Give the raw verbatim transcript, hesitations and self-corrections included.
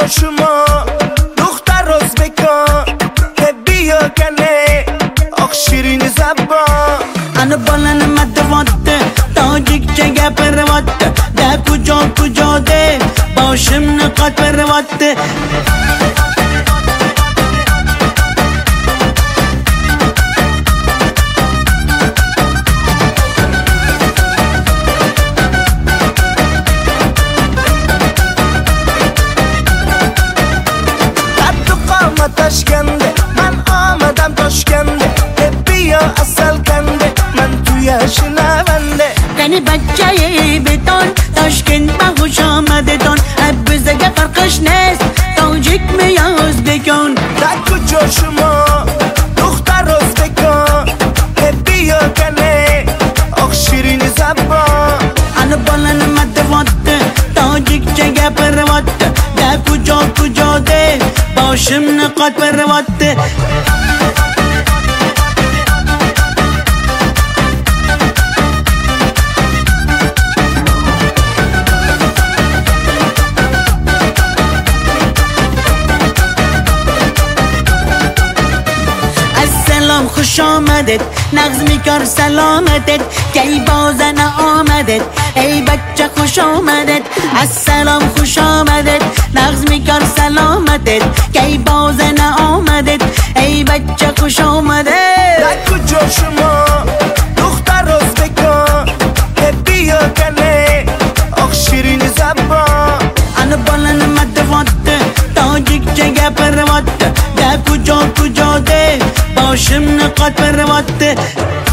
کجا شما دختر ازبکان که بیا کنه آخ شیرین زبان انا بالن مدواته تاجیک جگه پرواته ده کجا کجا ده باشم نقاط پرواته تشکنده من آمدم تاشکنده که بیا اصل کنده من توی شنونده کنی بچه بتون تاشکند با خوش آمده تون بزگه فرقش نیست تاجیک میاز بکن در کجا شما دختر ازبکان که بیا کنه آخ شیرین زبان انا بالن مدواته تاجیک جگه پرواته ده کجا کجا ده باشم نقاط پرواته السلام خوش آمدید نغز میکار سلامتت که ای بازن آمدید ای بچه خوش آمدید السلام خوش آمدید نغز میکار سلامتت که ای بازن آمدید ای بچه خوش آمدید در کجا شما دختر ازبکان که بیا کنه آخ شیرین زبان انا بالن مدواته تاجیک جگه پرواته ده کجا کجا ده باشم نقاط پرواته